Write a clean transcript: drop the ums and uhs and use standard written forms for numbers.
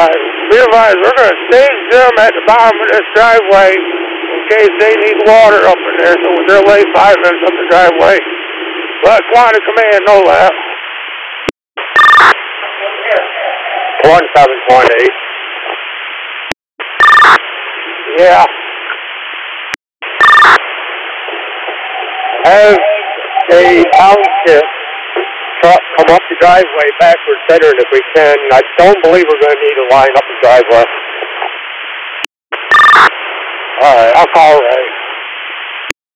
Be advised, we're going to stage them at the bottom of this driveway in case they need water up in there, so they'll lay 5 minutes up the driveway. Let Quantum Command know that. 1718. Yeah. Have a township truck come up the driveway backwards centered if we can. I don't believe we're going to need to line up the driveway. Alright, I'll call Ray.